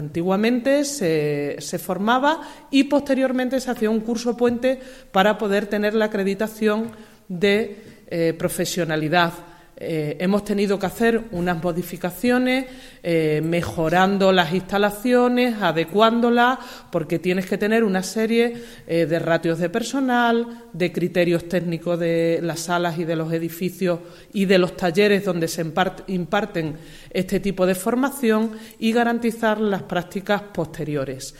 Antiguamente se formaba y posteriormente se hacía un curso puente para poder tener la acreditación de profesionalidad. Hemos tenido que hacer unas modificaciones, mejorando las instalaciones, adecuándolas, porque tienes que tener una serie de ratios de personal, de criterios técnicos de las salas y de los edificios y de los talleres donde se imparten este tipo de formación y garantizar las prácticas posteriores.